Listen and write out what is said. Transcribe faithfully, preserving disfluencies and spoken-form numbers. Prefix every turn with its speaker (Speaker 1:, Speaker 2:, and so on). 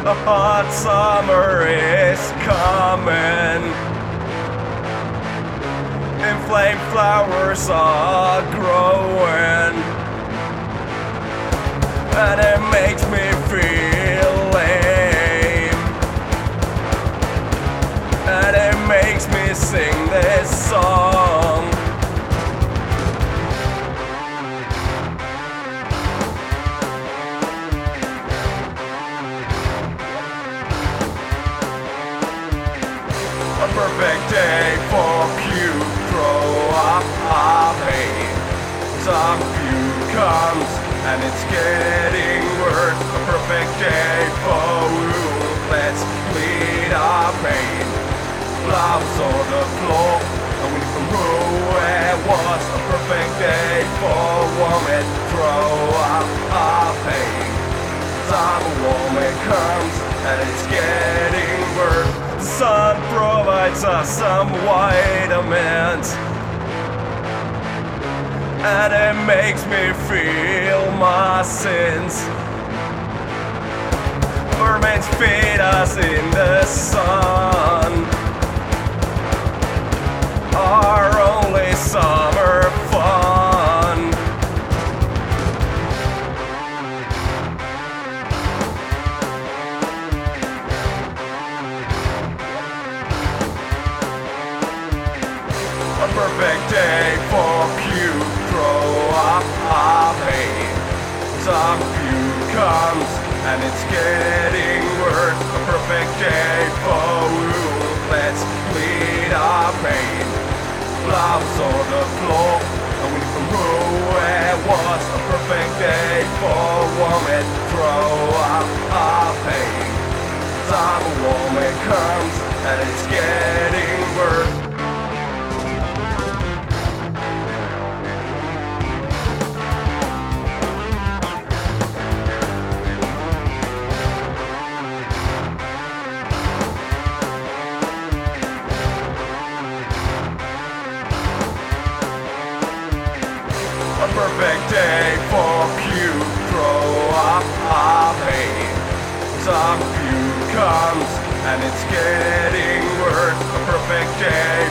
Speaker 1: A hot summer is coming. Inflamed flowers are growing, and it makes me feel lame, and it makes me sing this song. A perfect day for puke, throw up our pain. Some puke comes and it's getting worse. A perfect day for wound, let's bleed our pain. Gloves on the floor, and we can rule it was. A perfect day for woman, throw up our pain. Some woman comes and it's getting worse. The sun provides us some vitamins, and it makes me feel my sins. Vermins feed us in the sun, our only summer fun. A perfect day for puke, throw up our pain. Some puke comes and it's getting worse. A perfect day for wound, let's bleed our pain. Gloves on the floor, and we can rule it was. A perfect day for woman, throw up our pain. Some woman comes and it's getting worse. A perfect day for puke, throw up our pain. Some puke comes and it's getting worse. A perfect day